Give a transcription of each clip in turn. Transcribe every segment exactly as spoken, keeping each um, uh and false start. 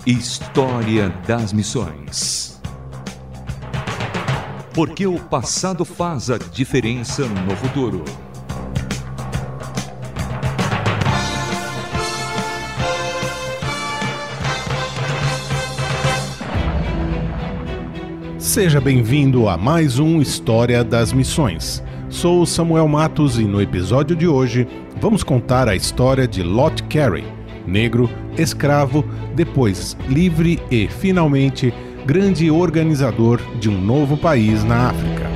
História das Missões. Porque o passado faz a diferença no futuro. Seja bem-vindo a mais um História das Missões. Sou o Samuel Matos e no episódio de hoje vamos contar a história de Lot Carey, negro, escravo, depois livre e, finalmente, grande organizador de um novo país na África.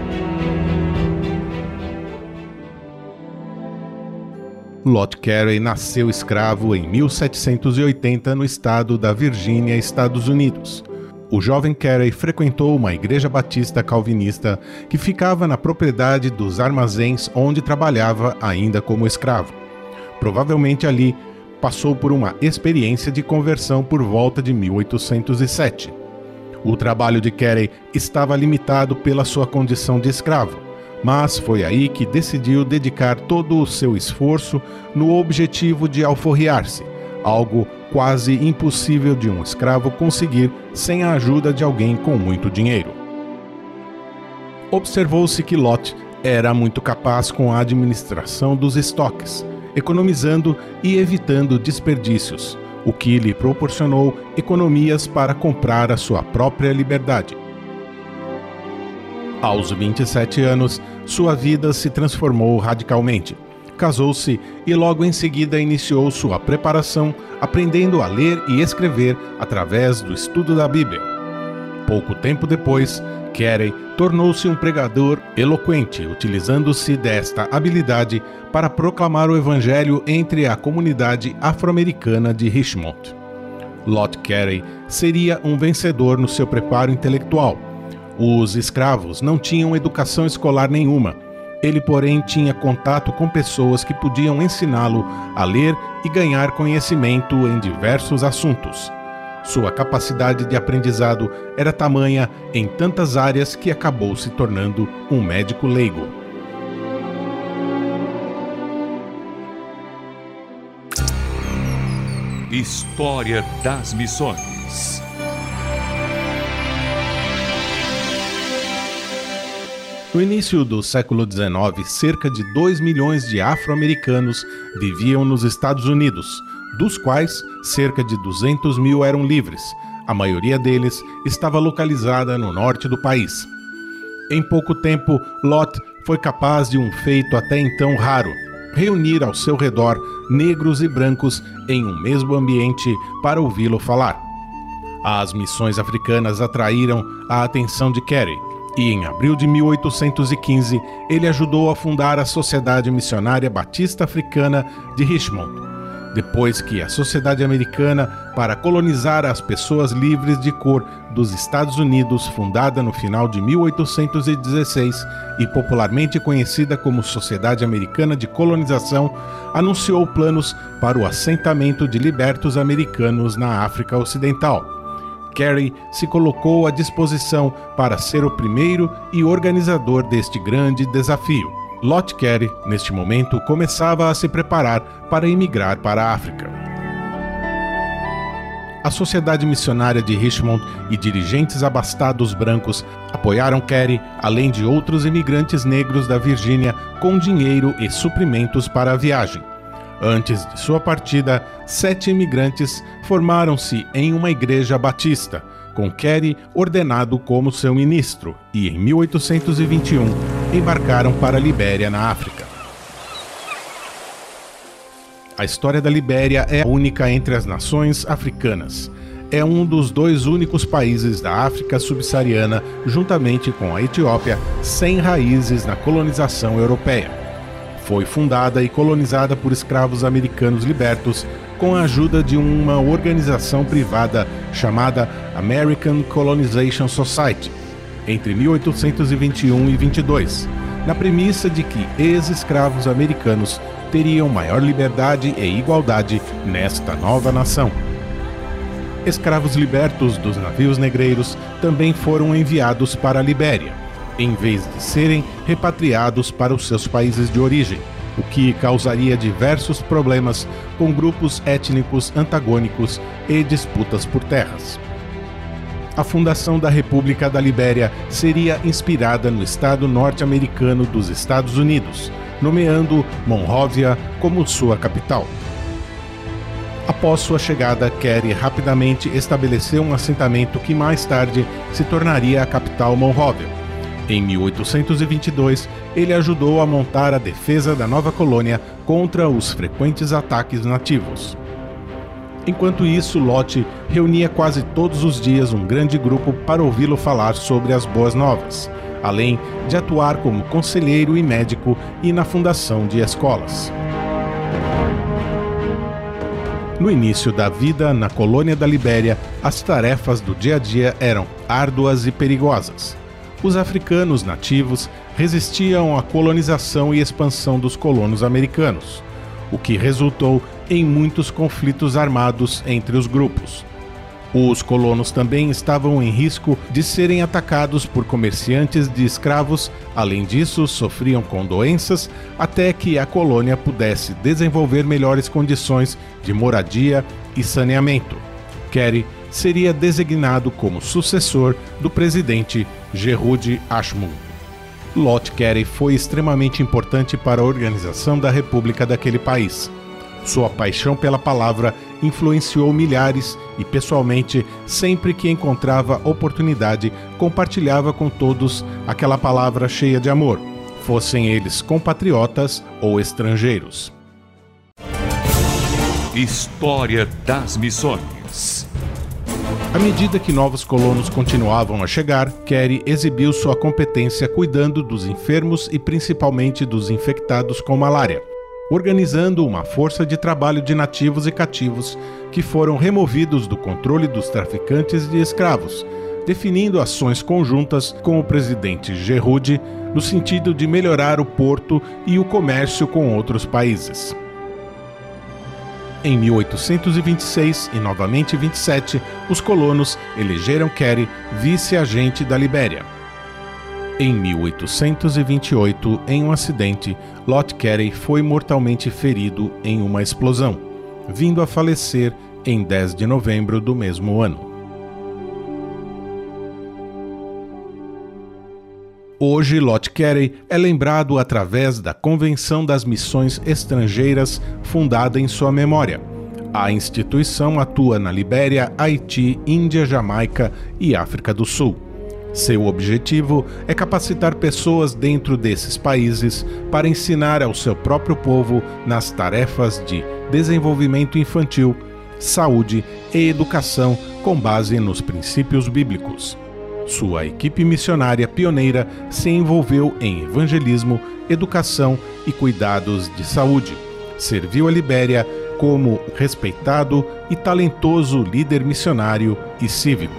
Lot Carey nasceu escravo em mil setecentos e oitenta no estado da Virgínia, Estados Unidos. O jovem Carey frequentou uma igreja batista calvinista que ficava na propriedade dos armazéns onde trabalhava ainda como escravo. Provavelmente ali passou por uma experiência de conversão por volta de mil oitocentos e sete. O trabalho de Carey estava limitado pela sua condição de escravo, mas foi aí que decidiu dedicar todo o seu esforço no objetivo de alforriar-se, algo quase impossível de um escravo conseguir sem a ajuda de alguém com muito dinheiro. Observou-se que Lot era muito capaz com a administração dos estoques, economizando e evitando desperdícios, o que lhe proporcionou economias para comprar a sua própria liberdade. Aos vinte e sete anos, sua vida se transformou radicalmente. Casou-se e logo em seguida iniciou sua preparação, aprendendo a ler e escrever através do estudo da Bíblia. Pouco tempo depois, Carey tornou-se um pregador eloquente, utilizando-se desta habilidade para proclamar o evangelho entre a comunidade afro-americana de Richmond. Lot Carey seria um vencedor no seu preparo intelectual. Os escravos não tinham educação escolar nenhuma. Ele, porém, tinha contato com pessoas que podiam ensiná-lo a ler e ganhar conhecimento em diversos assuntos. Sua capacidade de aprendizado era tamanha em tantas áreas que acabou se tornando um médico leigo. História das Missões. No início do século dezenove, cerca de dois milhões de afro-americanos viviam nos Estados Unidos, dos quais cerca de duzentos mil eram livres. A maioria deles estava localizada no norte do país. Em pouco tempo, Lot foi capaz de um feito até então raro: reunir ao seu redor negros e brancos em um mesmo ambiente para ouvi-lo falar. As missões africanas atraíram a atenção de Carey, e em abril de mil oitocentos e quinze ele ajudou a fundar a Sociedade Missionária Batista Africana de Richmond, depois que a Sociedade Americana para colonizar as pessoas livres de cor dos Estados Unidos, fundada no final de mil oitocentos e dezesseis e popularmente conhecida como Sociedade Americana de Colonização, anunciou planos para o assentamento de libertos americanos na África Ocidental. Carey se colocou à disposição para ser o primeiro e organizador deste grande desafio. Lot Carey, neste momento, começava a se preparar para emigrar para a África. A Sociedade Missionária de Richmond e dirigentes abastados brancos apoiaram Carey, além de outros imigrantes negros da Virgínia, com dinheiro e suprimentos para a viagem. Antes de sua partida, sete imigrantes formaram-se em uma igreja batista, com Carey ordenado como seu ministro, e em mil oitocentos e vinte e um embarcaram para a Libéria, na África. A história da Libéria é única entre as nações africanas. É um dos dois únicos países da África subsaariana, juntamente com a Etiópia, sem raízes na colonização europeia. Foi fundada e colonizada por escravos americanos libertos com a ajuda de uma organização privada chamada American Colonization Society, entre mil oitocentos e vinte e um e vinte e dois, na premissa de que ex-escravos americanos teriam maior liberdade e igualdade nesta nova nação. Escravos libertos dos navios negreiros também foram enviados para a Libéria, em vez de serem repatriados para os seus países de origem. o que causaria diversos problemas com grupos étnicos antagônicos e disputas por terras. A fundação da República da Libéria seria inspirada no estado norte-americano dos Estados Unidos, nomeando Monrovia como sua capital. Após sua chegada, Carey rapidamente estabeleceu um assentamento que mais tarde se tornaria a capital Monrovia. Em mil oitocentos e vinte e dois, ele ajudou a montar a defesa da nova colônia contra os frequentes ataques nativos. Enquanto isso, Lott reunia quase todos os dias um grande grupo para ouvi-lo falar sobre as boas novas, além de atuar como conselheiro e médico e na fundação de escolas. No início da vida na colônia da Libéria, as tarefas do dia a dia eram árduas e perigosas. Os africanos nativos resistiam à colonização e expansão dos colonos americanos, o que resultou em muitos conflitos armados entre os grupos. Os colonos também estavam em risco de serem atacados por comerciantes de escravos, além disso, sofriam com doenças até que a colônia pudesse desenvolver melhores condições de moradia e saneamento. Carey seria designado como sucessor do presidente Gerald Ashmun. Lott Carey foi extremamente importante para a organização da República daquele país. Sua paixão pela palavra influenciou milhares e, pessoalmente, sempre que encontrava oportunidade, compartilhava com todos aquela palavra cheia de amor, fossem eles compatriotas ou estrangeiros. História das Missões. À medida que novos colonos continuavam a chegar, Carey exibiu sua competência cuidando dos enfermos e principalmente dos infectados com malária, organizando uma força de trabalho de nativos e cativos que foram removidos do controle dos traficantes de escravos, definindo ações conjuntas com o presidente Gerald no sentido de melhorar o porto e o comércio com outros países. Em mil oitocentos e vinte e seis e novamente vinte e sete, os colonos elegeram Carey vice-agente da Libéria. Em mil oitocentos e vinte e oito, em um acidente, Lott Carey foi mortalmente ferido em uma explosão, vindo a falecer em dez de novembro do mesmo ano. Hoje, Lott Carey é lembrado através da Convenção das Missões Estrangeiras, fundada em sua memória. A instituição atua na Libéria, Haiti, Índia, Jamaica e África do Sul. Seu objetivo é capacitar pessoas dentro desses países para ensinar ao seu próprio povo nas tarefas de desenvolvimento infantil, saúde e educação com base nos princípios bíblicos. Sua equipe missionária pioneira se envolveu em evangelismo, educação e cuidados de saúde. Serviu a Libéria como respeitado e talentoso líder missionário e cívico.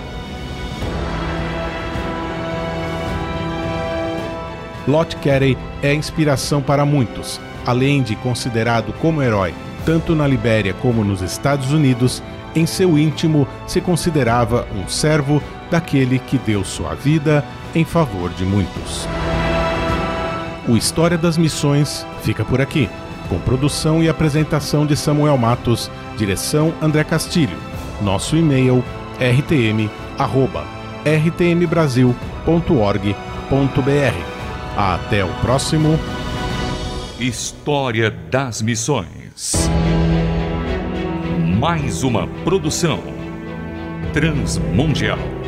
Lott Carey é inspiração para muitos, além de considerado como herói, tanto na Libéria como nos Estados Unidos. Em seu íntimo se considerava um servo daquele que deu sua vida em favor de muitos. O História das Missões fica por aqui, com produção e apresentação de Samuel Matos, direção André Castilho. Nosso e-mail r t m arroba r t m brasil ponto org ponto b r. Até o próximo História das Missões. Mais uma produção transmundial.